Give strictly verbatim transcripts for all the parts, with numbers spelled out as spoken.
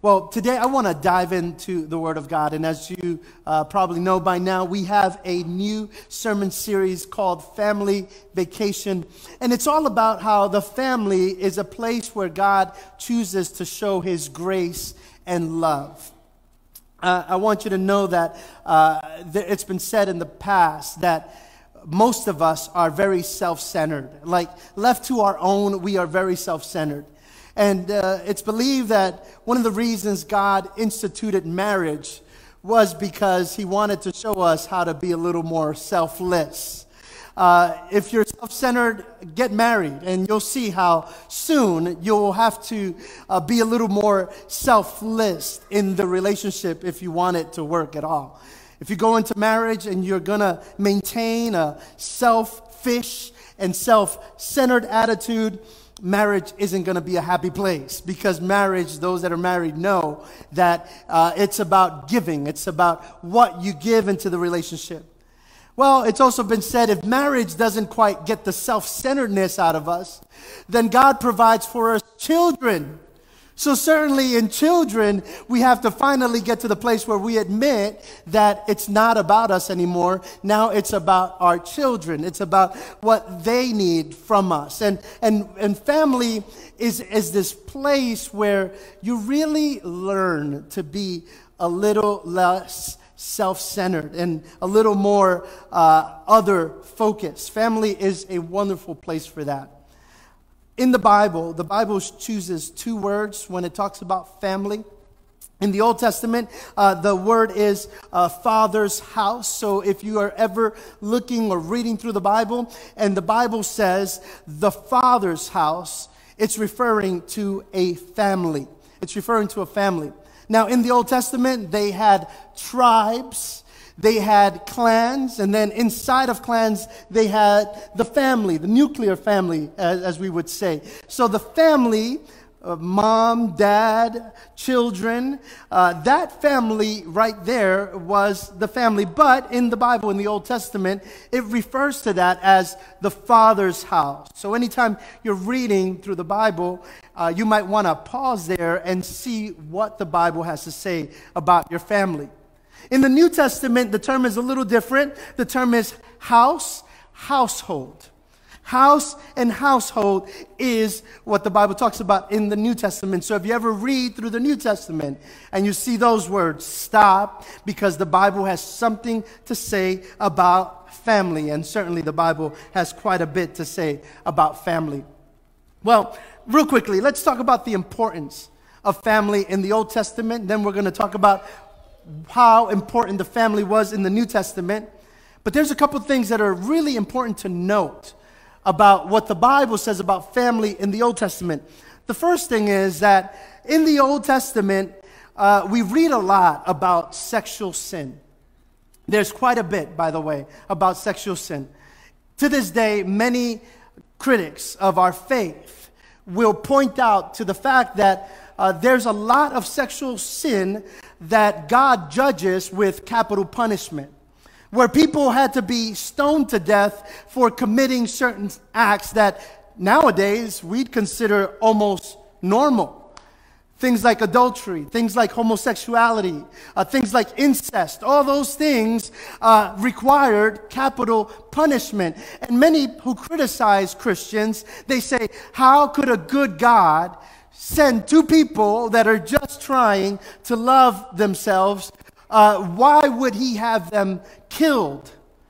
Well, today I want to dive into the Word of God, and as you uh, probably know by now, we have a new sermon series called Family Vacation, and it's all about how the family is a place where God chooses to show His grace and love. Uh, I want you to know that uh, th- it's been said in the past that most of us are very self-centered. Like, left to our own, we are very self-centered. And uh, it's believed that one of the reasons God instituted marriage was because He wanted to show us how to be a little more selfless. Uh, if you're self-centered, get married, and you'll see how soon you'll have to uh, be a little more selfless in the relationship if you want it to work at all. If you go into marriage and you're going to maintain a selfish and self-centered attitude, marriage isn't going to be a happy place, because marriage, those that are married know that uh, it's about giving. It's about what you give into the relationship. Well, it's also been said, if marriage doesn't quite get the self-centeredness out of us, then God provides for us children. So certainly in children, we have to finally get to the place where we admit that it's not about us anymore. Now it's about our children. It's about what they need from us. And and and family is, is this place where you really learn to be a little less self-centered and a little more uh, other-focused. Family is a wonderful place for that. In the Bible, the Bible chooses two words when it talks about family. In the Old Testament, uh, the word is uh, father's house. So if you are ever looking or reading through the Bible, and the Bible says the father's house, it's referring to a family. It's referring to a family. Now, in the Old Testament, they had tribes. They had clans, and then inside of clans, they had the family, the nuclear family, as, as we would say. So the family, uh, mom, dad, children, uh, that family right there was the family. But in the Bible, in the Old Testament, it refers to that as the father's house. So anytime you're reading through the Bible, uh, you might want to pause there and see what the Bible has to say about your family. In the New Testament, the term is a little different. The term is house, household. House and household is what the Bible talks about in the New Testament. So if you ever read through the New Testament and you see those words, stop, because the Bible has something to say about family. And certainly the Bible has quite a bit to say about family. Well, real quickly, let's talk about the importance of family in the Old Testament. Then we're going to talk about how important the family was in the New Testament. But there's a couple things that are really important to note about what the Bible says about family in the Old Testament. The first thing is that in the Old Testament, uh, we read a lot about sexual sin. There's quite a bit, by the way, about sexual sin. To this day, many critics of our faith will point out to the fact that Uh, there's a lot of sexual sin that God judges with capital punishment, where people had to be stoned to death for committing certain acts that nowadays we'd consider almost normal. Things like adultery, things like homosexuality, uh, things like incest, all those things uh, required capital punishment. And many who criticize Christians, they say, how could a good God send two people that are just trying to love themselves? Uh, why would He have them killed?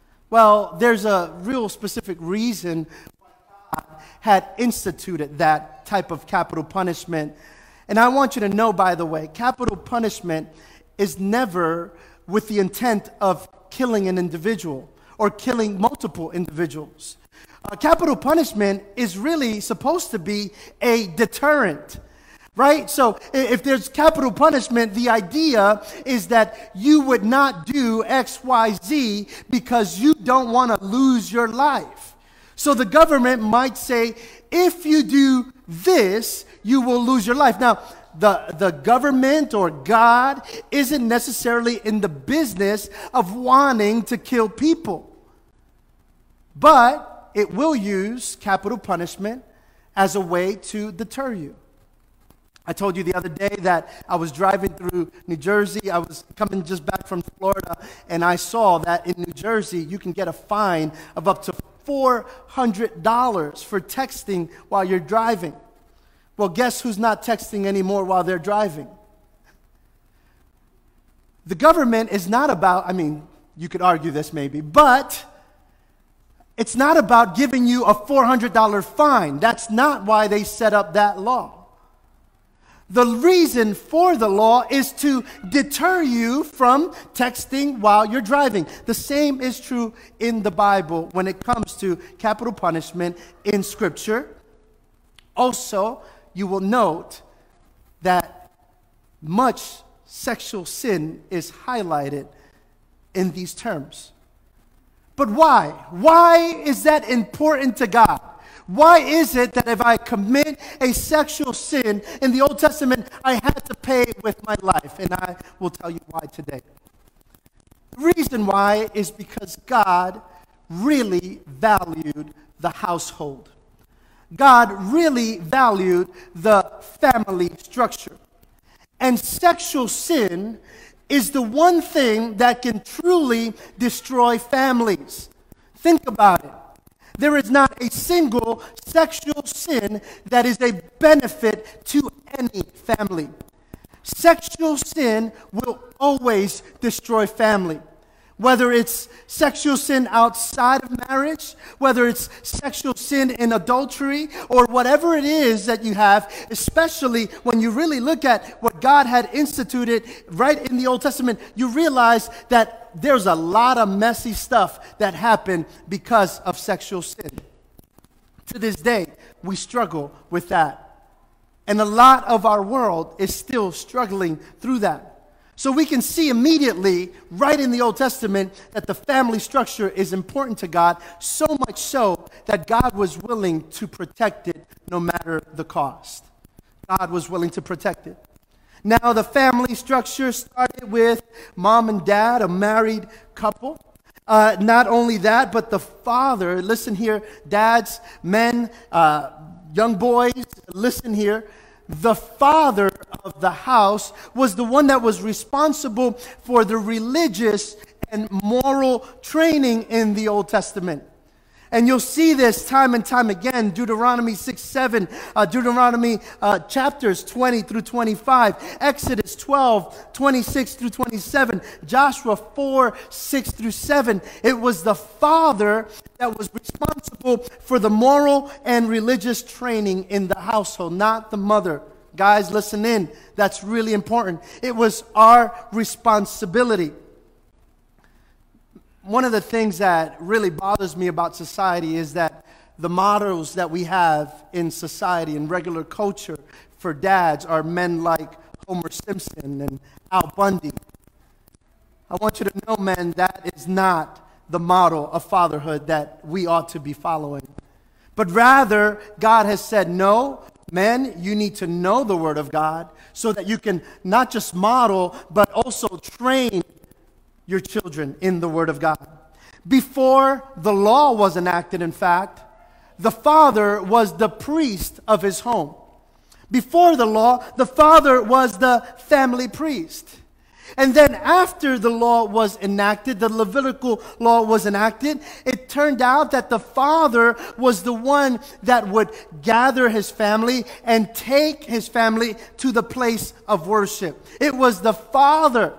Well, there's a real specific reason why God had instituted that type of capital punishment. And I want you to know, by the way, capital punishment is never with the intent of killing an individual or killing multiple individuals. Uh, capital punishment is really supposed to be a deterrent, right? So if there's capital punishment, the idea is that you would not do X, Y, Z because you don't want to lose your life. So the government might say, if you do this, you will lose your life. Now, the, the government or God isn't necessarily in the business of wanting to kill people, but it will use capital punishment as a way to deter you. I told you the other day that I was driving through New Jersey. I was coming just back from Florida, and I saw that in New Jersey, you can get a fine of up to four hundred dollars for texting while you're driving. Well, guess who's not texting anymore while they're driving? The government is not about, I mean, you could argue this maybe, but it's not about giving you a four hundred dollars fine. That's not why they set up that law. The reason for the law is to deter you from texting while you're driving. The same is true in the Bible when it comes to capital punishment in Scripture. Also, you will note that much sexual sin is highlighted in these terms. But why? Why is that important to God? Why is it that if I commit a sexual sin in the Old Testament, I had to pay with my life? And I will tell you why today. The reason why is because God really valued the household. God really valued the family structure. And sexual sin is the one thing that can truly destroy families. Think about it. There is not a single sexual sin that is a benefit to any family. Sexual sin will always destroy family. Whether it's sexual sin outside of marriage, whether it's sexual sin in adultery, or whatever it is that you have, especially when you really look at what God had instituted right in the Old Testament, you realize that there's a lot of messy stuff that happened because of sexual sin. To this day, we struggle with that. And a lot of our world is still struggling through that. So we can see immediately, right in the Old Testament, that the family structure is important to God, so much so that God was willing to protect it no matter the cost. God was willing to protect it. Now, the family structure started with mom and dad, a married couple. Uh, not only that, but the father, listen here, dads, men, uh, young boys, listen here. The father of the house was the one that was responsible for the religious and moral training in the Old Testament. And you'll see this time and time again, Deuteronomy six, seven, uh, Deuteronomy uh, chapters twenty through twenty-five, Exodus twelve, twenty-six through twenty-seven, Joshua four, six through seven. It was the father that was responsible for the moral and religious training in the household, not the mother. Guys, listen in. That's really important. It was our responsibility. One of the things that really bothers me about society is that the models that we have in society, in regular culture, for dads are men like Homer Simpson and Al Bundy. I want you to know, men, that is not the model of fatherhood that we ought to be following. But rather, God has said, no, men, you need to know the Word of God so that you can not just model, but also train your children in the Word of God. Before the law was enacted, in fact, the father was the priest of his home. Before the law, the father was the family priest. And then after the law was enacted, the Levitical law was enacted, it turned out that the father was the one that would gather his family and take his family to the place of worship. It was the father.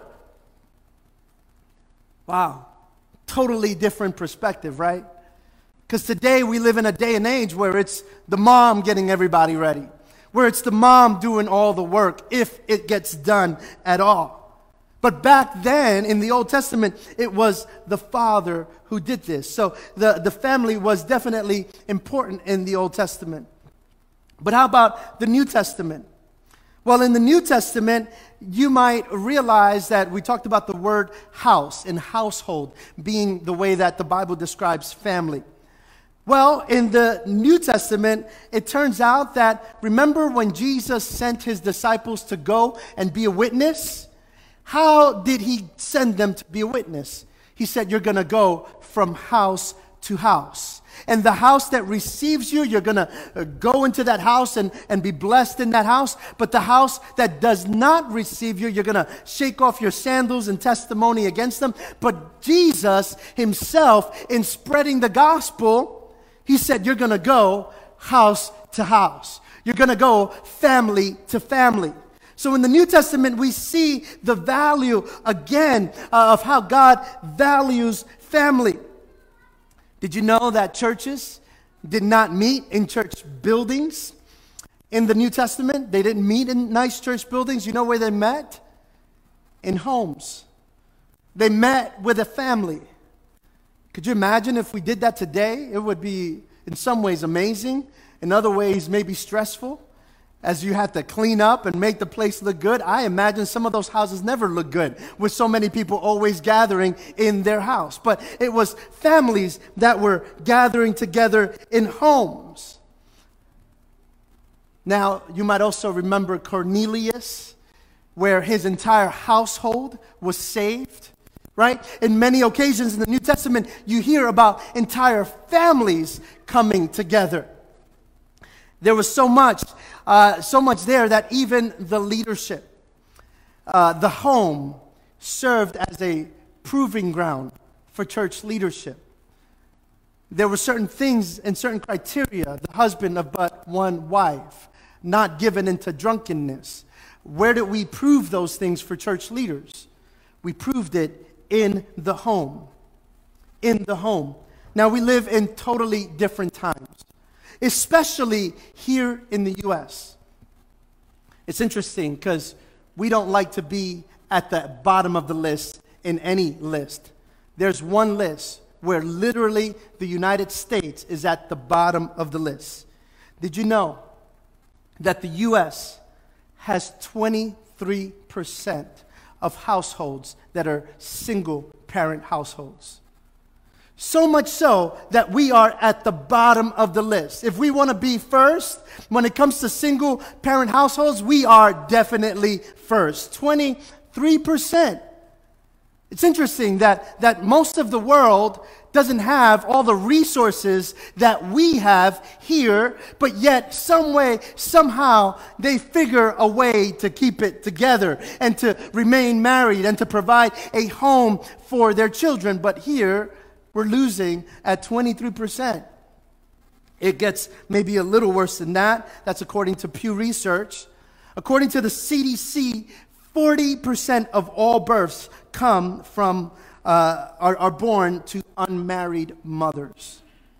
Wow. Totally different perspective, right? Because today we live in a day and age where it's the mom getting everybody ready, where it's the mom doing all the work, if it gets done at all. But back then, in the Old Testament, it was the father who did this. So the, the family was definitely important in the Old Testament. But how about the New Testament? Well, in the New Testament, you might realize that we talked about the word house and household being the way that the Bible describes family. Well, in the New Testament, it turns out that, remember when Jesus sent his disciples to go and be a witness? How did he send them to be a witness? He said, you're going to go from house to house. And the house that receives you, you're going to go into that house and, and be blessed in that house. But the house that does not receive you, you're going to shake off your sandals and testimony against them. But Jesus himself, in spreading the gospel, he said, you're going to go house to house. You're going to go family to family. So in the New Testament, we see the value again uh, of how God values family. Did you know that churches did not meet in church buildings in the New Testament? They didn't meet in nice church buildings. You know where they met? In homes. They met with a family. Could you imagine if we did that today? It would be in some ways amazing, in other ways maybe stressful, as you have to clean up and make the place look good. I imagine some of those houses never look good with so many people always gathering in their house. But it was families that were gathering together in homes. Now, you might also remember Cornelius, where his entire household was saved, right? In many occasions in the New Testament, you hear about entire families coming together. There was so much, uh, so much there that even the leadership, uh, the home, served as a proving ground for church leadership. There were certain things and certain criteria. The husband of but one wife, not given into drunkenness. Where did we prove those things for church leaders? We proved it in the home. In the home. Now we live in totally different times, especially here in the U S. It's interesting because we don't like to be at the bottom of the list in any list. There's one list where literally the United States is at the bottom of the list. Did you know that the U S has twenty-three percent of households that are single-parent households? So much so that we are at the bottom of the list. If we want to be first, when it comes to single-parent households, we are definitely first. twenty-three percent. It's interesting that, that most of the world doesn't have all the resources that we have here, but yet some way, somehow, they figure a way to keep it together and to remain married and to provide a home for their children. But here, we're losing at twenty-three percent. It gets maybe a little worse than that. That's according to Pew Research. According to the C D C, forty percent of all births come from, uh, are, are born to unmarried mothers.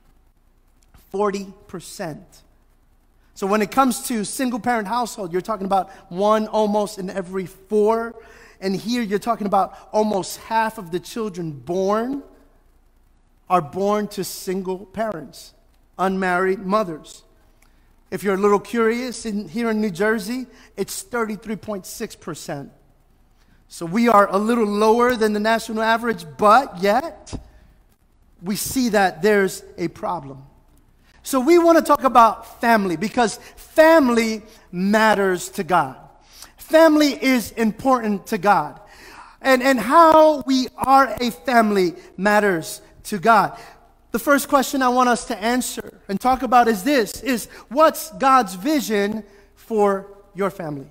forty percent. So when it comes to single-parent household, you're talking about one almost in every four. And here you're talking about almost half of the children born are born to single parents, unmarried mothers. If you're a little curious, in, here in New Jersey, it's thirty-three point six percent. So we are a little lower than the national average, but yet we see that there's a problem. So we want to talk about family because family matters to God. Family is important to God. And, and how we are a family matters to God. The first question I want us to answer and talk about is this, is what's God's vision for your family?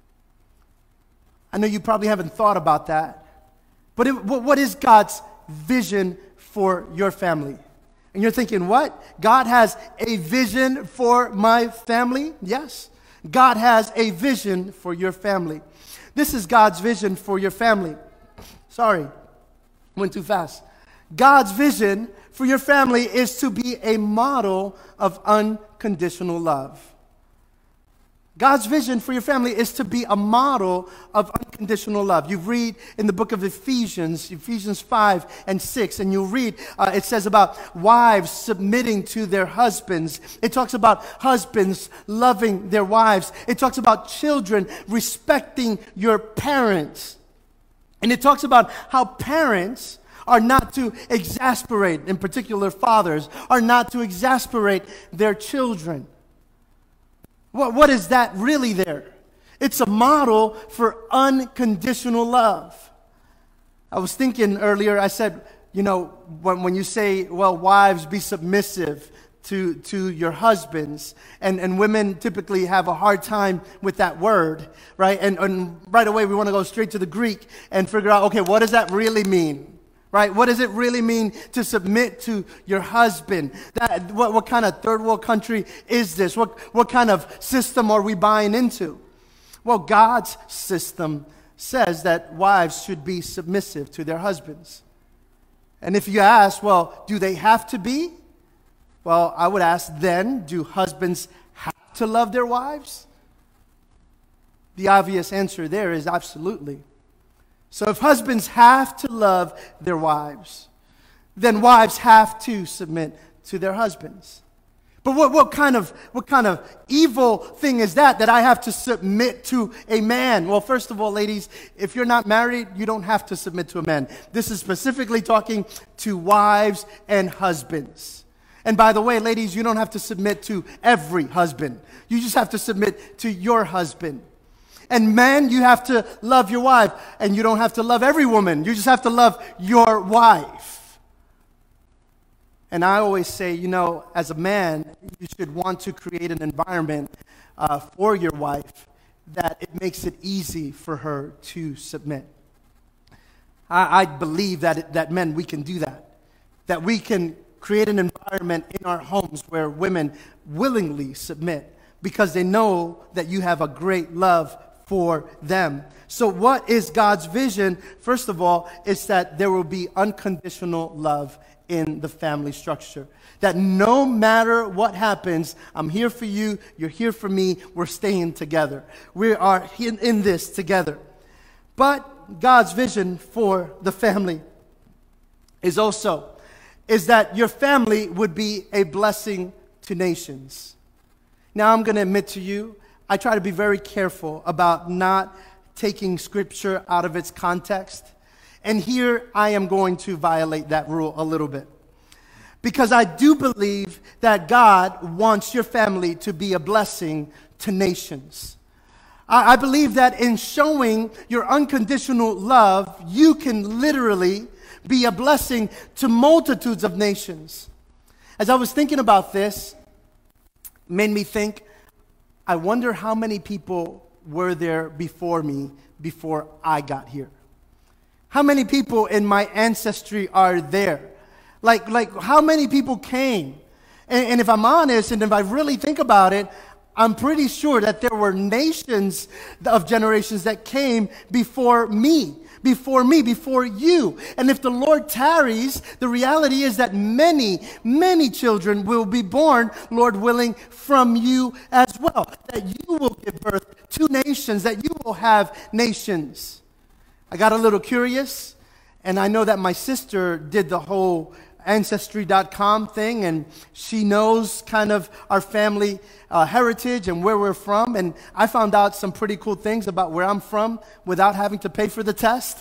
I know you probably haven't thought about that, but it, what is God's vision for your family? And you're thinking, what? God has a vision for my family? Yes. God has a vision for your family. This is God's vision for your family. Sorry, went too fast. God's vision for your family is to be a model of unconditional love. God's vision for your family is to be a model of unconditional love. You read in the book of Ephesians, Ephesians five and six, and you'll read, uh, it says about wives submitting to their husbands. It talks about husbands loving their wives. It talks about children respecting your parents. And it talks about how parents are not to exasperate, in particular fathers, are not to exasperate their children. What, what is that really there? It's a model for unconditional love. I was thinking earlier, I said, you know, when, when you say, well, wives, be submissive to, to your husbands, and, and women typically have a hard time with that word, right? And, and right away we want to go straight to the Greek and figure out, okay, what does that really mean? Right? What does it really mean to submit to your husband? That, what, what kind of third world country is this? What, what kind of system are we buying into? Well, God's system says that wives should be submissive to their husbands. And if you ask, well, do they have to be? Well, I would ask then, do husbands have to love their wives? The obvious answer there is absolutely. So if husbands have to love their wives, then wives have to submit to their husbands. But what, what kind of what kind of evil thing is that, that I have to submit to a man? Well, first of all, ladies, if you're not married, you don't have to submit to a man. This is specifically talking to wives and husbands. And by the way, ladies, you don't have to submit to every husband. You just have to submit to your husband. And men, you have to love your wife. And you don't have to love every woman. You just have to love your wife. And I always say, you know, as a man, you should want to create an environment uh, for your wife that it makes it easy for her to submit. I, I believe that, it, that men, we can do that. That we can create an environment in our homes where women willingly submit because they know that you have a great love for them. So what is God's vision? First of all, is that there will be unconditional love in the family structure. That no matter what happens, I'm here for you, you're here for me, we're staying together. We are in, in this together. But God's vision for the family is also is that your family would be a blessing to nations. Now, I'm going to admit to you, I try to be very careful about not taking Scripture out of its context. And here I am going to violate that rule a little bit. Because I do believe that God wants your family to be a blessing to nations. I, I believe that in showing your unconditional love, you can literally be a blessing to multitudes of nations. As I was thinking about this, it made me think, I wonder how many people were there before me, before I got here. How many people in my ancestry are there? Like, like how many people came? And, and if I'm honest, and if I really think about it, I'm pretty sure that there were nations of generations that came before me. Before me, before you. And if the Lord tarries, the reality is that many, many children will be born, Lord willing, from you as well. That you will give birth to nations, that you will have nations. I got a little curious, and I know that my sister did the whole Ancestry dot com thing, and she knows kind of our family uh, heritage and where we're from, and I found out some pretty cool things about where I'm from without having to pay for the test.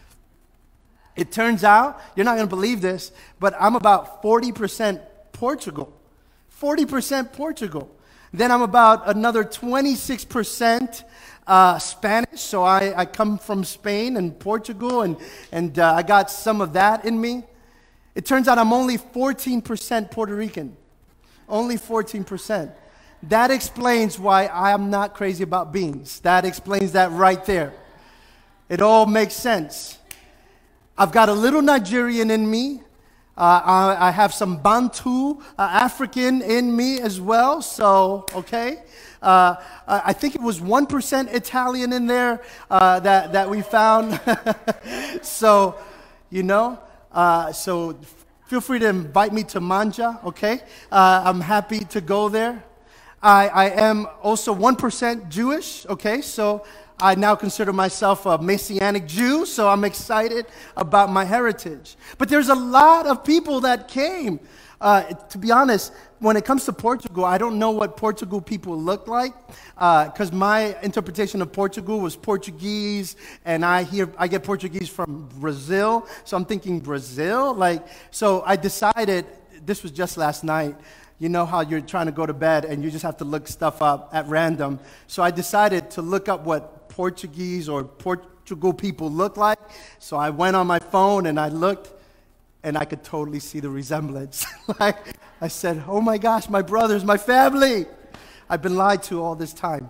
It turns out, you're not going to believe this, but I'm about forty percent Portugal. forty percent Portugal. Then I'm about another twenty-six percent uh, Spanish, so I, I come from Spain and Portugal, and, and uh, I got some of that in me. It turns out I'm only fourteen percent Puerto Rican. Only fourteen percent. That explains why I am not crazy about beans. That explains that right there. It all makes sense. I've got a little Nigerian in me. Uh, I, I have some Bantu uh, African in me as well. So, okay. Uh, I think it was one percent Italian in there uh, that, that we found. So, you know. Uh, so feel free to invite me to Manja, okay? Uh, I'm happy to go there. I, I am also one percent Jewish, okay? So I now consider myself a Messianic Jew, so I'm excited about my heritage. But there's a lot of people that came. Uh, to be honest, when it comes to Portugal, I don't know what Portugal people look like, because uh, my interpretation of Portugal was Portuguese, and I hear I get Portuguese from Brazil, so I'm thinking Brazil. Like, so I decided, this was just last night. You know how you're trying to go to bed and you just have to look stuff up at random. So I decided to look up what Portuguese or Portugal people look like. So I went on my phone and I looked. And I could totally see the resemblance. Like I said, oh my gosh, my brothers, my family. I've been lied to all this time.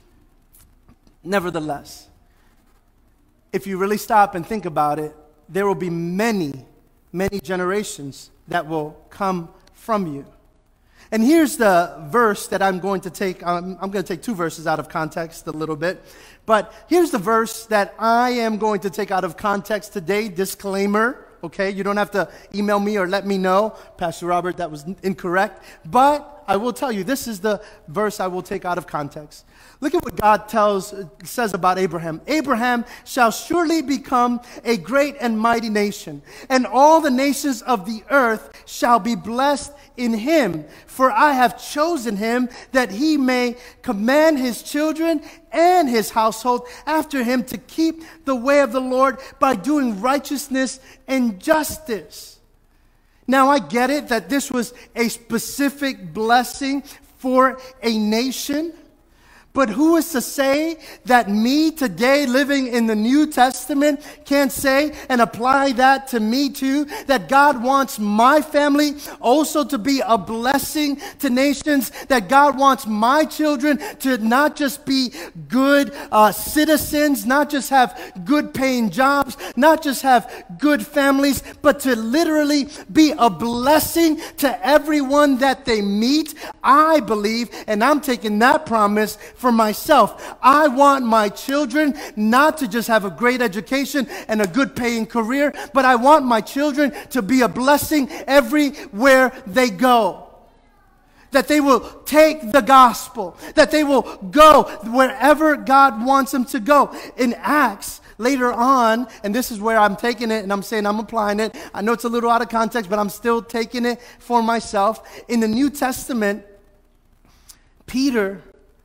Nevertheless, if you really stop and think about it, there will be many, many generations that will come from you. And here's the verse that I'm going to take. Um, I'm going to take two verses out of context a little bit. But here's the verse that I am going to take out of context today. Disclaimer, okay? You don't have to email me or let me know, Pastor Robert, that was incorrect. But I will tell you, this is the verse I will take out of context. Look at what God tells, says about Abraham. Abraham shall surely become a great and mighty nation, and all the nations of the earth shall be blessed in him. For I have chosen him that he may command his children and his household after him to keep the way of the Lord by doing righteousness and justice. Now I get it that this was a specific blessing for a nation. But who is to say that me today living in the New Testament can't say and apply that to me too? That God wants my family also to be a blessing to nations. That God wants my children to not just be good uh, citizens, not just have good paying jobs, not just have good families, but to literally be a blessing to everyone that they meet. I believe, and I'm taking that promise for myself. I want my children not to just have a great education and a good paying career, but I want my children to be a blessing everywhere they go. That they will take the gospel, that they will go wherever God wants them to go. In Acts, later on, and this is where I'm taking it and I'm saying I'm applying it. I know it's a little out of context, but I'm still taking it for myself. In the New Testament, Peter,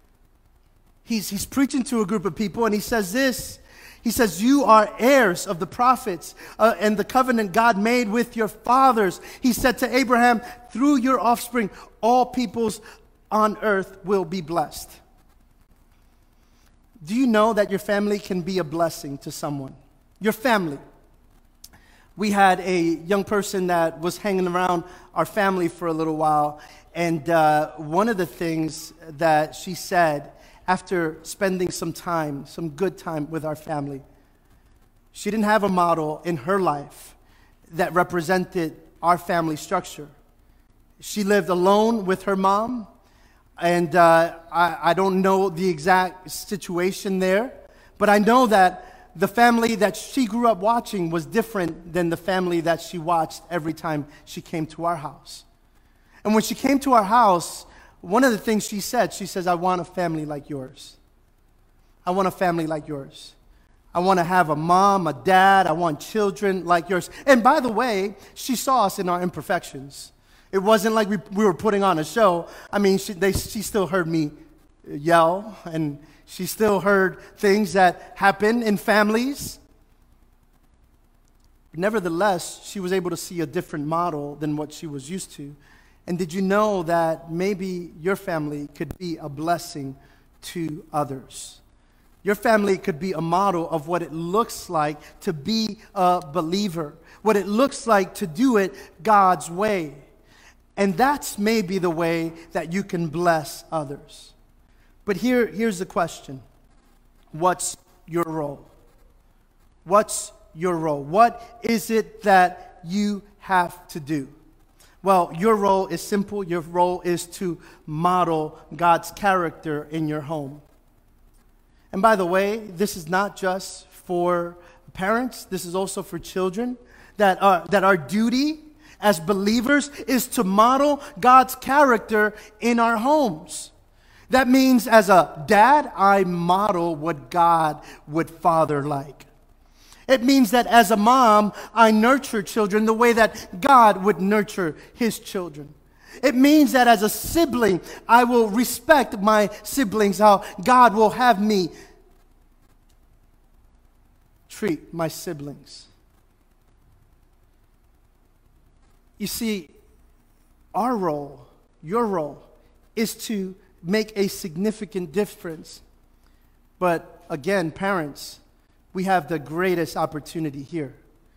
He's, he's preaching to a group of people, and he says this. He says, you are heirs of the prophets uh, and the covenant God made with your fathers. He said to Abraham, through your offspring, all peoples on earth will be blessed. Do you know that your family can be a blessing to someone? Your family. We had a young person that was hanging around our family for a little while, and uh, one of the things that she said after spending some time, some good time with our family, she didn't have a model in her life that represented our family structure. She lived alone with her mom, and uh, I, I don't know the exact situation there, but I know that the family that she grew up watching was different than the family that she watched every time she came to our house. And when she came to our house, one of the things she said, she says, I want a family like yours. I want a family like yours. I want to have a mom, a dad. I want children like yours. And by the way, she saw us in our imperfections. It wasn't like we, we were putting on a show. I mean, she, they, she still heard me yell, and she still heard things that happen in families. Nevertheless, she was able to see a different model than what she was used to. And did you know that maybe your family could be a blessing to others? Your family could be a model of what it looks like to be a believer, what it looks like to do it God's way. And that's maybe the way that you can bless others. But here, here's the question. What's your role? What's your role? What is it that you have to do? Well, your role is simple. Your role is to model God's character in your home. And by the way, this is not just for parents. This is also for children. That our, that our duty as believers is to model God's character in our homes. That means as a dad, I model what God would father like. It means that as a mom, I nurture children the way that God would nurture his children. It means that as a sibling, I will respect my siblings, how God will have me treat my siblings. You see, our role, your role, is to make a significant difference. But again, parents, we have the greatest opportunity here.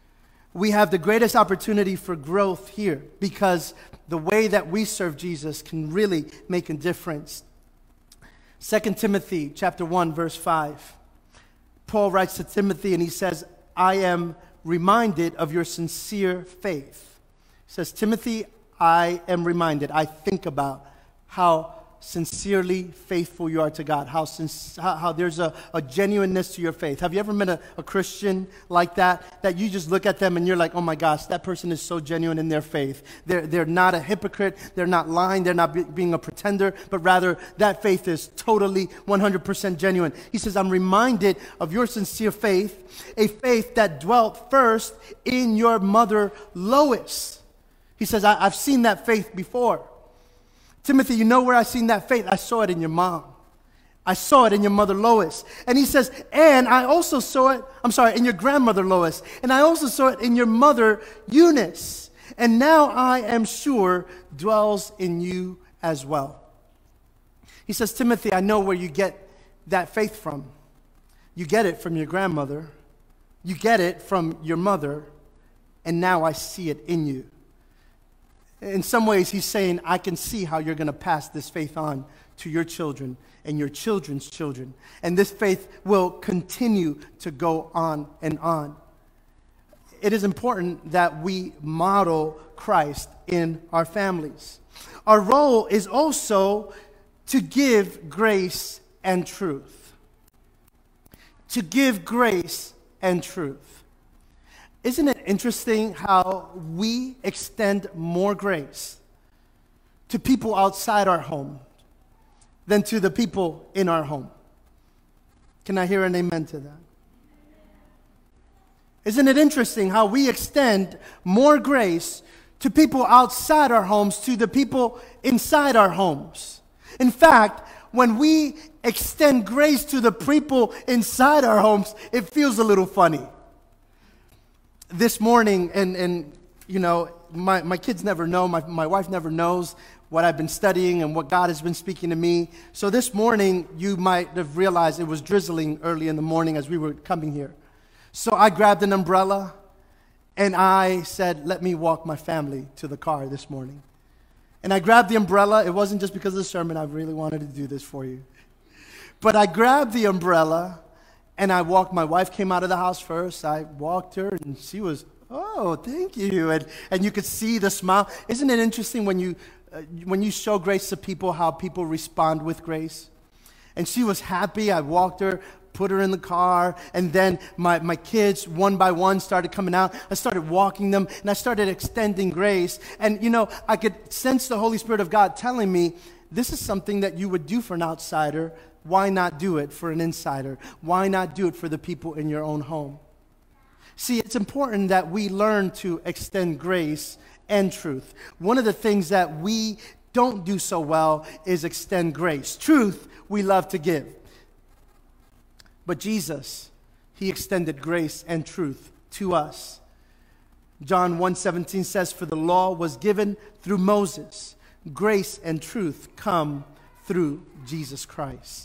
we have the greatest opportunity for growth here because the way that we serve Jesus can really make a difference. Second Timothy chapter one, verse five. Paul writes to Timothy and he says, I am reminded of your sincere faith. He says, Timothy, I am reminded, I think about how sincerely faithful you are to God, how, sin- how, how there's a, a genuineness to your faith. Have you ever met a, a Christian like that, that you just look at them and you're like, oh my gosh, that person is so genuine in their faith. They're, they're not a hypocrite, they're not lying, they're not be, being a pretender, but rather that faith is totally one hundred percent genuine. He says, I'm reminded of your sincere faith, a faith that dwelt first in your mother Lois. He says, I, I've seen that faith before. Timothy, you know where I seen that faith? I saw it in your mom. I saw it in your mother Lois. And he says, and I also saw it, I'm sorry, in your grandmother Lois. And I also saw it in your mother Eunice. And now I am sure dwells in you as well. He says, Timothy, I know where you get that faith from. You get it from your grandmother. You get it from your mother. And now I see it in you. In some ways, he's saying, I can see how you're going to pass this faith on to your children and your children's children. And this faith will continue to go on and on. It is important that we model Christ in our families. Our role is also to give grace and truth. To give grace and truth. Isn't it interesting how we extend more grace to people outside our home than to the people in our home? Can I hear an amen to that? Isn't it interesting how we extend more grace to people outside our homes to the people inside our homes? In fact, when we extend grace to the people inside our homes, it feels a little funny. This morning, and, and you know, my, my kids never know, my, my wife never knows what I've been studying and what God has been speaking to me. So this morning, you might have realized it was drizzling early in the morning as we were coming here. So I grabbed an umbrella, and I said, let me walk my family to the car this morning. And I grabbed the umbrella. It wasn't just because of the sermon. I really wanted to do this for you. But I grabbed the umbrella, and I walked. My wife came out of the house first. I walked her, and she was, oh, thank you. And, and you could see the smile. Isn't it interesting when you, uh, when you show grace to people, how people respond with grace? And she was happy. I walked her, put her in the car, and then my, my kids, one by one, started coming out. I started walking them, and I started extending grace. And, you know, I could sense the Holy Spirit of God telling me, this is something that you would do for an outsider. Why not do it for an insider? Why not do it for the people in your own home? See, it's important that we learn to extend grace and truth. One of the things that we don't do so well is extend grace. Truth, we love to give. But Jesus, he extended grace and truth to us. John one seventeen says, for the law was given through Moses. Grace and truth come through Jesus Christ.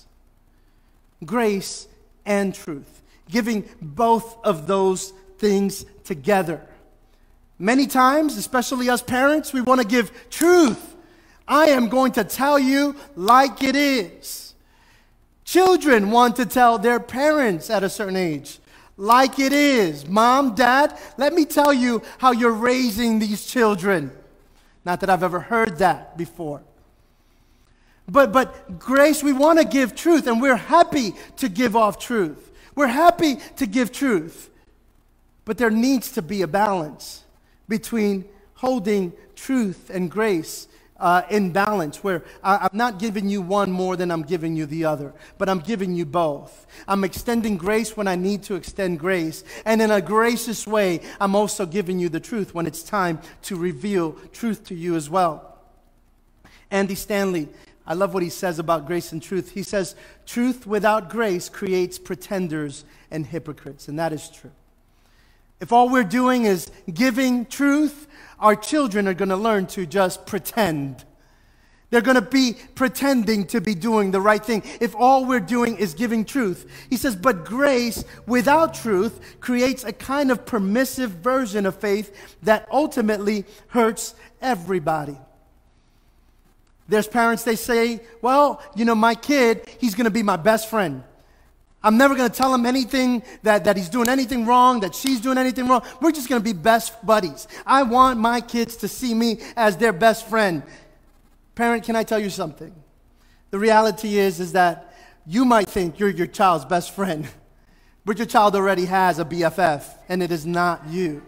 Grace and truth. Giving both of those things together. Many times, especially us parents, we want to give truth. I am going to tell you like it is. Children want to tell their parents at a certain age like it is. Mom, Dad, let me tell you how you're raising these children. Not that I've ever heard that before. But but grace, we want to give truth, and we're happy to give off truth. We're happy to give truth. But there needs to be a balance between holding truth and grace uh, in balance, where I, I'm not giving you one more than I'm giving you the other, but I'm giving you both. I'm extending grace when I need to extend grace, and in a gracious way, I'm also giving you the truth when it's time to reveal truth to you as well. Andy Stanley, I love what he says about grace and truth. He says, truth without grace creates pretenders and hypocrites. And that is true. If all we're doing is giving truth, our children are going to learn to just pretend. They're going to be pretending to be doing the right thing if all we're doing is giving truth. He says, but grace without truth creates a kind of permissive version of faith that ultimately hurts everybody. There's parents, they say, well, you know, my kid, he's going to be my best friend. I'm never going to tell him anything, that, that he's doing anything wrong, that she's doing anything wrong. We're just going to be best buddies. I want my kids to see me as their best friend. Parent, can I tell you something? The reality is, is that you might think you're your child's best friend, but your child already has a B F F, and it is not you.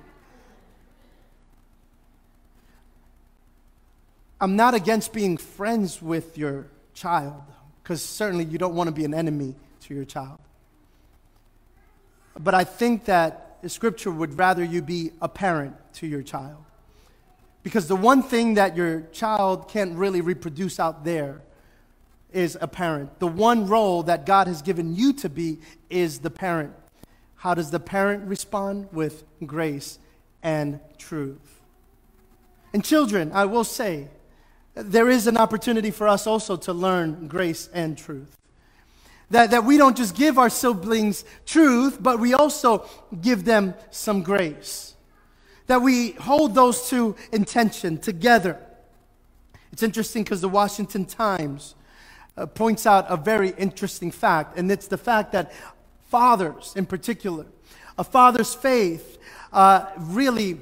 I'm not against being friends with your child, because certainly you don't want to be an enemy to your child. But I think that the Scripture would rather you be a parent to your child. Because the one thing that your child can't really reproduce out there is a parent. The one role that God has given you to be is the parent. How does the parent respond? With grace and truth. And children, I will say, there is an opportunity for us also to learn grace and truth. That, that we don't just give our siblings truth, but we also give them some grace. That we hold those two in tension together. It's interesting because the Washington Times uh, points out a very interesting fact, and it's the fact that fathers in particular, a father's faith uh, really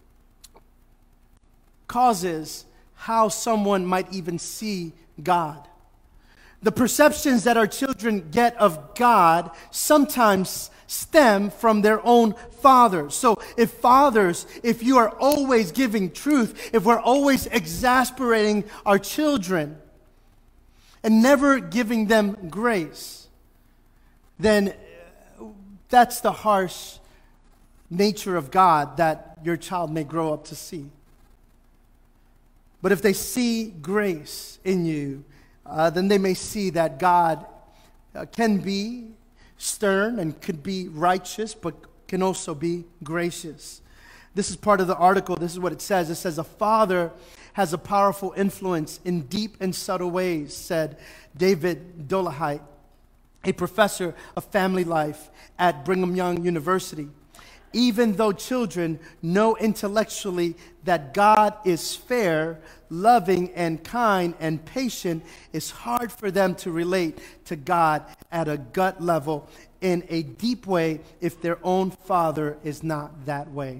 causes how someone might even see God. The perceptions that our children get of God sometimes stem from their own fathers. So if fathers, if you are always giving truth, if we're always exasperating our children and never giving them grace, then that's the harsh nature of God that your child may grow up to see. But if they see grace in you, uh, then they may see that God uh, can be stern and could be righteous, but can also be gracious. This is part of the article. This is what it says. It says, a father has a powerful influence in deep and subtle ways, said David Dolahite, a professor of family life at Brigham Young University. Even though children know intellectually that God is fair, loving, and kind and patient, it's hard for them to relate to God at a gut level in a deep way if their own father is not that way.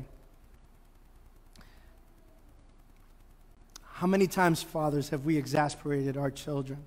How many times, fathers, have we exasperated our children?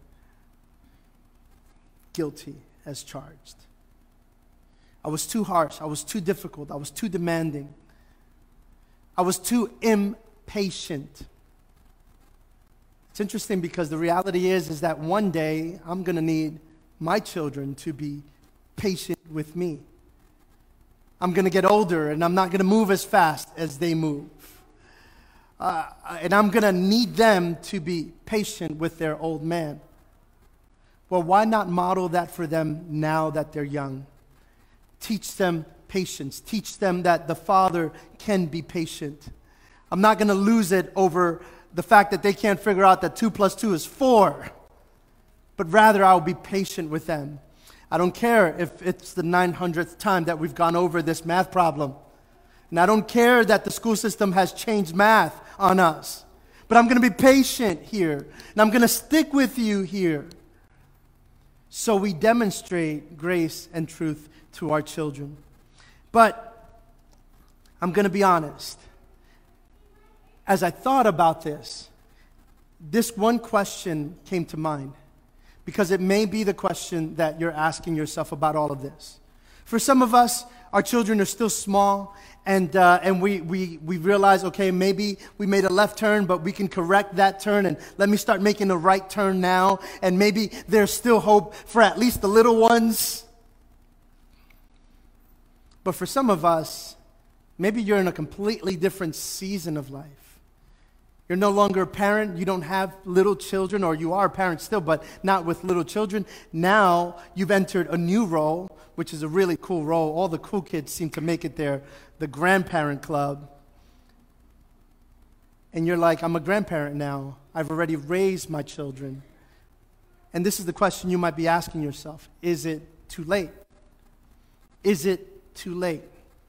Guilty as charged. I was too harsh. I was too difficult. I was too demanding. I was too impatient. It's interesting because the reality is, is that one day I'm going to need my children to be patient with me. I'm going to get older and I'm not going to move as fast as they move. Uh, and I'm going to need them to be patient with their old man. Well, why not model that for them now that they're young? Teach them patience. Teach them that the father can be patient. I'm not going to lose it over the fact that they can't figure out that two plus two is four. But rather, I'll be patient with them. I don't care if it's the nine hundredth time that we've gone over this math problem. And I don't care that the school system has changed math on us. But I'm going to be patient here. And I'm going to stick with you here. So we demonstrate grace and truth to our children. But I'm going to be honest. As I thought about this, this one question came to mind. Because it may be the question that you're asking yourself about all of this. For some of us, our children are still small, and uh, and we, we, we realize, okay, maybe we made a left turn, but we can correct that turn, and let me start making a right turn now, and maybe there's still hope for at least the little ones. But for some of us, maybe you're in a completely different season of life. You're no longer a parent. You don't have little children, or you are a parent still, but not with little children. Now you've entered a new role, which is a really cool role. All the cool kids seem to make it there, the grandparent club. And you're like, I'm a grandparent now. I've already raised my children. And this is the question you might be asking yourself. Is it too late? Is it too late?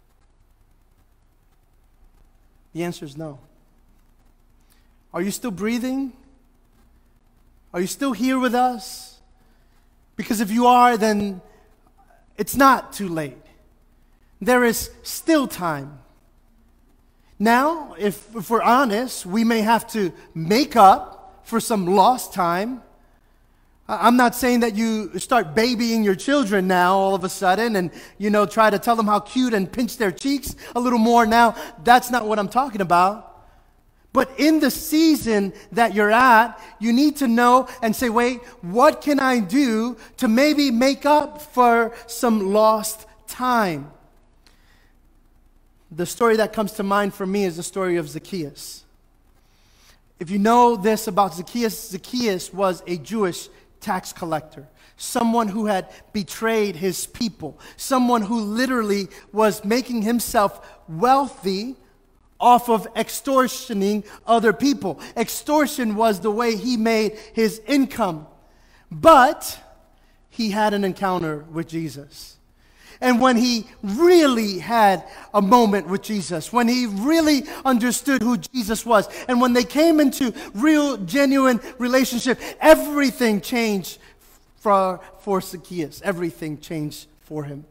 The answer is no. Are you still breathing? Are you still here with us? Because if you are, then it's not too late. There is still time. Now, if, if we're honest, we may have to make up for some lost time. I'm not saying that you start babying your children now all of a sudden and, you know, try to tell them how cute and pinch their cheeks a little more now. That's not what I'm talking about. But in the season that you're at, you need to know and say, wait, what can I do to maybe make up for some lost time? The story that comes to mind for me is the story of Zacchaeus. If you know this about Zacchaeus, Zacchaeus was a Jewish tax collector, someone who had betrayed his people, someone who literally was making himself wealthy off of extortioning other people. Extortion was the way he made his income. But he had an encounter with Jesus. And when he really had a moment with Jesus, when he really understood who Jesus was, and when they came into real, genuine relationship, everything changed for, for Zacchaeus. Everything changed for him.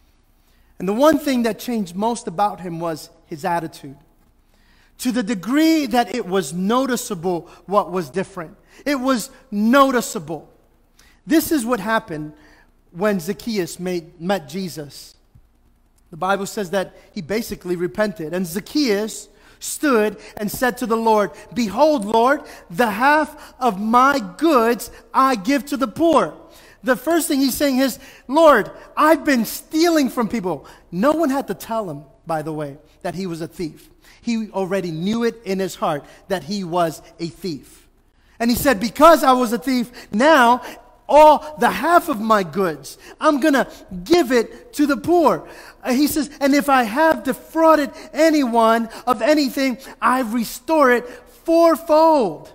And the one thing that changed most about him was his attitude. To the degree that it was noticeable what was different. It was noticeable. This is what happened when Zacchaeus made, met Jesus. The Bible says that he basically repented. And Zacchaeus stood and said to the Lord, "Behold, Lord, the half of my goods I give to the poor." The first thing he's saying is, Lord, I've been stealing from people. No one had to tell him, by the way, that he was a thief. He already knew it in his heart that he was a thief. And he said, because I was a thief, now all the half of my goods, I'm going to give it to the poor. Uh, he says, and if I have defrauded anyone of anything, I restore it fourfold.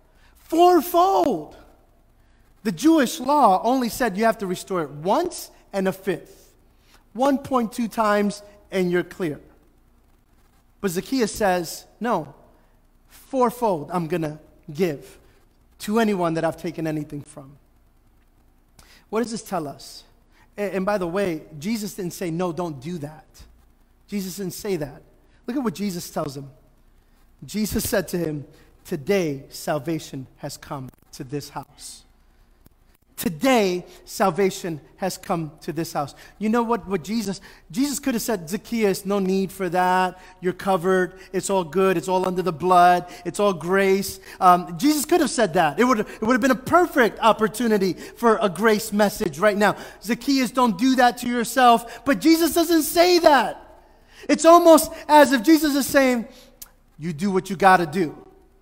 Fourfold. The Jewish law only said you have to restore it once and a fifth. one point two times and you're clear. But Zacchaeus says, no, fourfold I'm going to give to anyone that I've taken anything from. What does this tell us? And by the way, Jesus didn't say, no, don't do that. Jesus didn't say that. Look at what Jesus tells him. Jesus said to him, today salvation has come to this house. Today, salvation has come to this house. You know what, what Jesus, Jesus could have said, Zacchaeus, no need for that. You're covered. It's all good. It's all under the blood. It's all grace. Um, Jesus could have said that. It would, it would have been a perfect opportunity for a grace message right now. Zacchaeus, don't do that to yourself. But Jesus doesn't say that. It's almost as if Jesus is saying, you do what you got to do.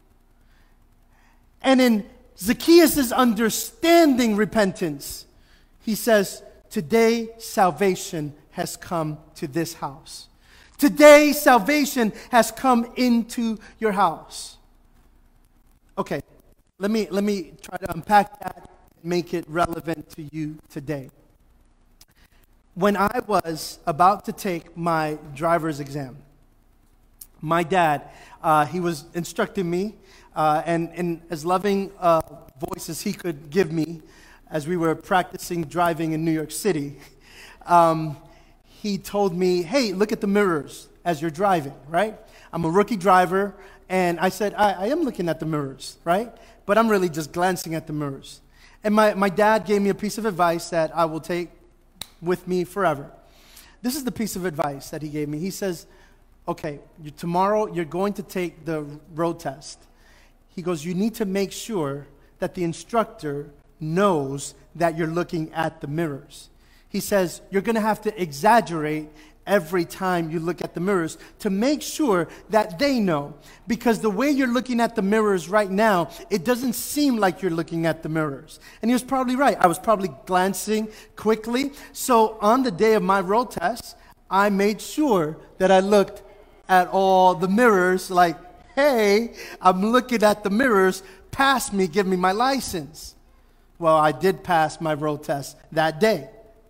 And in Zacchaeus' understanding repentance, he says, today salvation has come to this house. Today salvation has come into your house. Okay, let me, let me try to unpack that, make it relevant to you today. When I was about to take my driver's exam, my dad, uh, he was instructing me, Uh, and, and as loving uh, voice as he could give me as we were practicing driving in New York City, um, he told me, hey, look at the mirrors as you're driving, right? I'm a rookie driver, and I said, I, I am looking at the mirrors, right? But I'm really just glancing at the mirrors. And my, my dad gave me a piece of advice that I will take with me forever. This is the piece of advice that he gave me. He says, okay, you, tomorrow you're going to take the road test. He goes, you need to make sure that the instructor knows that you're looking at the mirrors. He says, you're going to have to exaggerate every time you look at the mirrors to make sure that they know. Because the way you're looking at the mirrors right now, it doesn't seem like you're looking at the mirrors. And he was probably right. I was probably glancing quickly. So on the day of my road test, I made sure that I looked at all the mirrors like, hey, I'm looking at the mirrors, pass me, give me my license. Well, I did pass my road test that day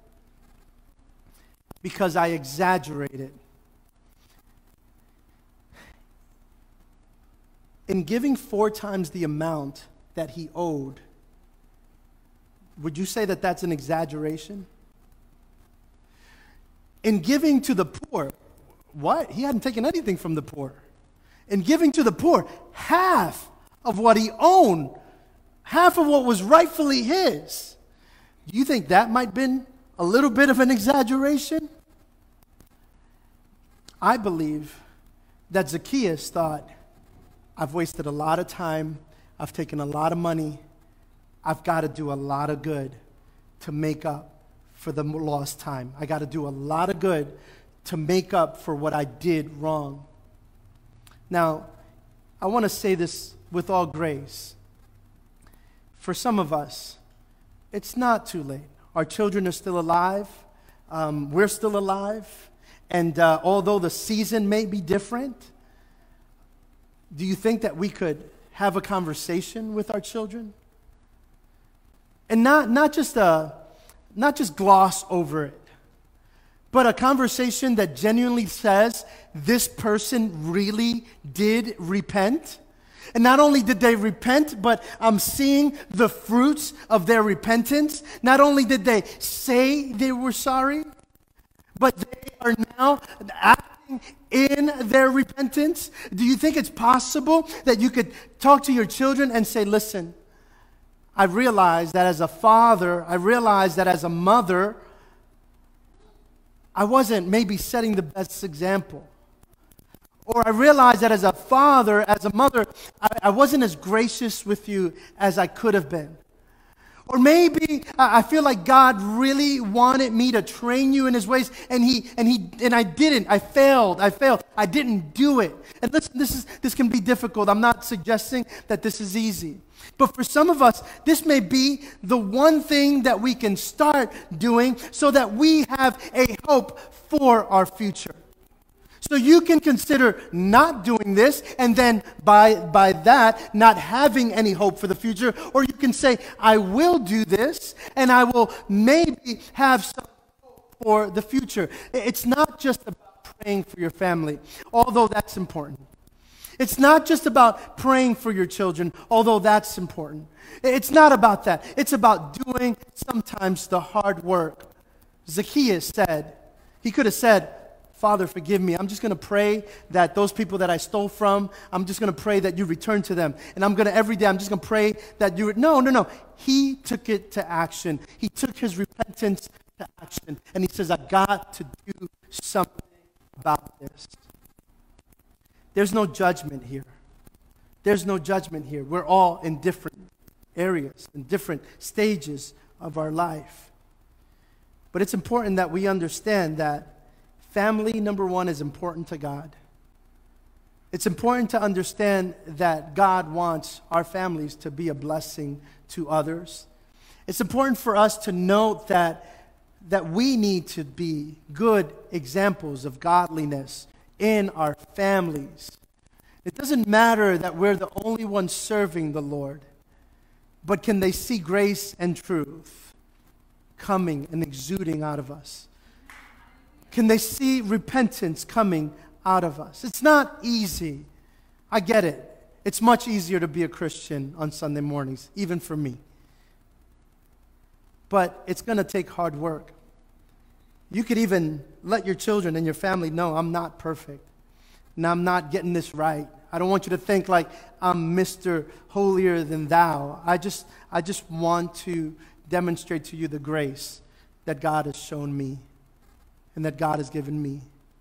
because I exaggerated. In giving four times the amount that he owed, would you say that that's an exaggeration? In giving to the poor, what? He hadn't taken anything from the poor. In giving to the poor, half of what he owned, half of what was rightfully his. Do you think that might have been a little bit of an exaggeration? I believe that Zacchaeus thought, I've wasted a lot of time, I've taken a lot of money, I've got to do a lot of good to make up for the lost time. I got to do a lot of good to make up for what I did wrong. Now, I want to say this with all grace. For some of us, it's not too late. Our children are still alive. Um, we're still alive. And uh, although the season may be different, do you think that we could have a conversation with our children? And not, not just a Not just gloss over it, but a conversation that genuinely says this person really did repent. And not only did they repent, but I'm seeing the fruits of their repentance. Not only did they say they were sorry, but they are now acting in their repentance. Do you think it's possible that you could talk to your children and say, listen, I realized that as a father, I realized that as a mother, I wasn't maybe setting the best example. Or I realized that as a father, as a mother, I, I wasn't as gracious with you as I could have been. Or maybe I feel like God really wanted me to train you in His ways, and He and He and I didn't. I failed. I failed. I didn't do it. And listen, this is this can be difficult. I'm not suggesting that this is easy. But for some of us, this may be the one thing that we can start doing so that we have a hope for our future. So you can consider not doing this, and then by, by that, not having any hope for the future. Or you can say, I will do this, and I will maybe have some hope for the future. It's not just about praying for your family, although that's important. It's not just about praying for your children, although that's important. It's not about that. It's about doing sometimes the hard work. Zacchaeus said, he could have said, Father, forgive me. I'm just going to pray that those people that I stole from, I'm just going to pray that you return to them. And I'm going to, every day, I'm just going to pray that you, no, no, no. He took it to action. He took his repentance to action. And he says, I got to do something about this. There's no judgment here. There's no judgment here. We're all in different areas, in different stages of our life. But it's important that we understand that family, number one, is important to God. It's important to understand that God wants our families to be a blessing to others. It's important for us to note that, that we need to be good examples of godliness in our families. It doesn't matter that we're the only ones serving the Lord, but can they see grace and truth coming and exuding out of us? Can they see repentance coming out of us? It's not easy. I get it. It's much easier to be a Christian on Sunday mornings, even for me. But it's going to take hard work. You could even let your children and your family know, I'm not perfect. And I'm not getting this right. I don't want you to think like I'm Mister Holier than thou. I just, I just want to demonstrate to you the grace that God has shown me and that God has given me.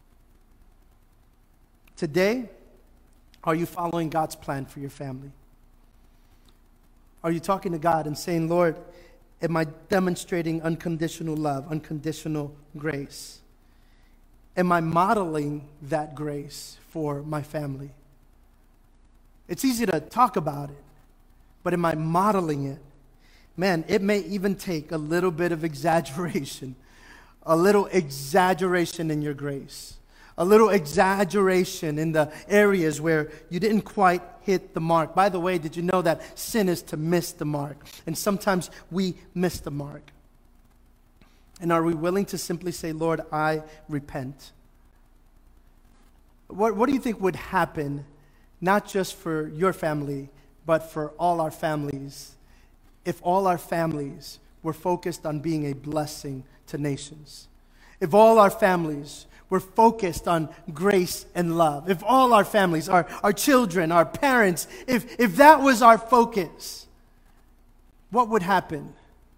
Today, are you following God's plan for your family? Are you talking to God and saying, Lord, am I demonstrating unconditional love, unconditional grace? Am I modeling that grace for my family? It's easy to talk about it, but am I modeling it? Man, it may even take a little bit of exaggeration, a little exaggeration in your grace, A little exaggeration in the areas where you didn't quite hit the mark. By the way, did you know that sin is to miss the mark? And sometimes we miss the mark. And are we willing to simply say, Lord, I repent? What, what do you think would happen, not just for your family, but for all our families, if all our families were focused on being a blessing to nations? If all our families were focused on grace and love, if all our families, our, our children, our parents, if, if that was our focus, what would happen?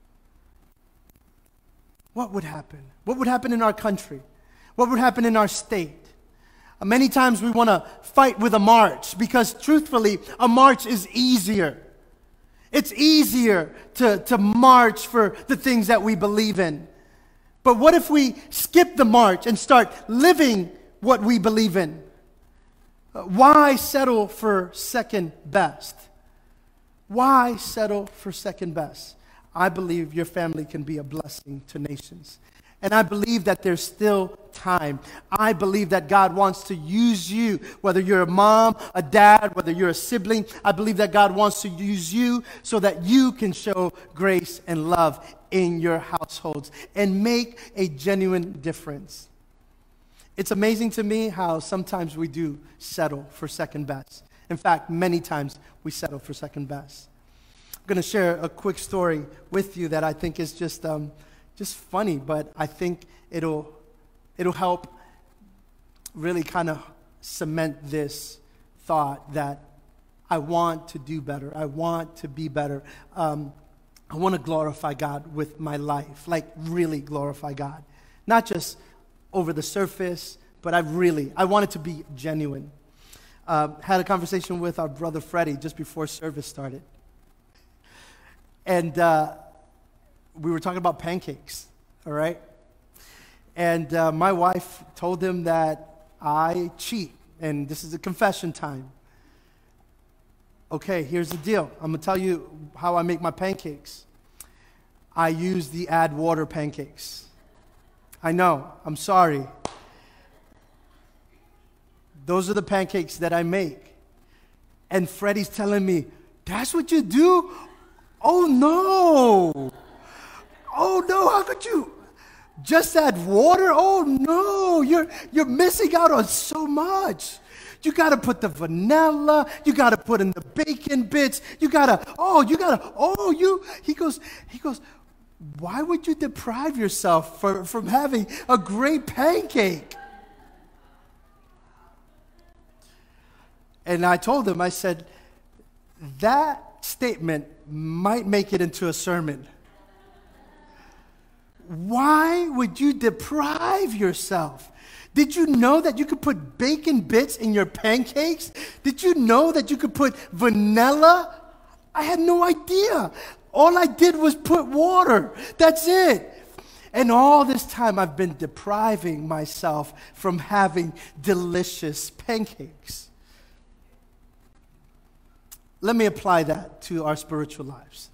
What would happen? What would happen in our country? What would happen in our state? Uh, many times we want to fight with a march because, truthfully, a march is easier. It's easier to, to march for the things that we believe in. But what if we skip the march and start living what we believe in? Uh, why settle for second best? Why settle for second best? I believe your family can be a blessing to nations. And I believe that there's still time. I believe that God wants to use you, whether you're a mom, a dad, whether you're a sibling. I believe that God wants to use you so that you can show grace and love in your households and make a genuine difference. It's amazing to me how sometimes we do settle for second best. In fact, many times we settle for second best. I'm going to share a quick story with you that I think is just um, just funny, but I think it'll it'll help really kind of cement this thought that I want to do better. I want to be better. Um, I want to glorify God with my life, like really glorify God. Not just over the surface, but I really, I want it to be genuine. Uh, had a conversation with our brother Freddie just before service started. And uh, we were talking about pancakes, all right? And uh, my wife told him that I cheat, and this is a confession time. Okay, here's the deal. I'm going to tell you how I make my pancakes. I use the add water pancakes. I know, I'm sorry. Those are the pancakes that I make. And Freddie's telling me, that's what you do? Oh, no. Oh, no, how could you just add water? Oh, no, you're, you're missing out on so much. You got to put the vanilla. You got to put in the bacon bits. You got to, oh, you got to, oh, you, he goes, he goes, why would you deprive yourself for, from having a great pancake? And I told him, I said, that statement might make it into a sermon. Why would you deprive yourself? Did you know that you could put bacon bits in your pancakes? Did you know that you could put vanilla? I had no idea. All I did was put water. That's it. And all this time I've been depriving myself from having delicious pancakes. Let me apply that to our spiritual lives.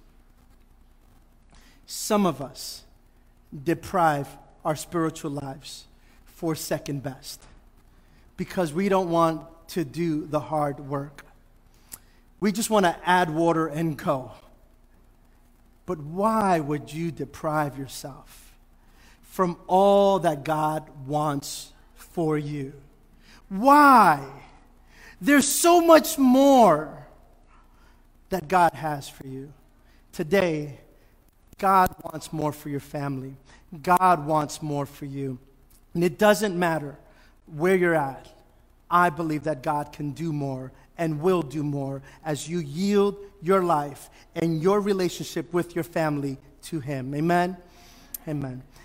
Some of us deprive our spiritual lives for second best because we don't want to do the hard work. We just want to add water and go. But why would you deprive yourself from all that God wants for you? Why? There's so much more that God has for you. Today, God wants more for your family. God wants more for you. And it doesn't matter where you're at. I believe that God can do more and will do more as you yield your life and your relationship with your family to Him. Amen? Amen.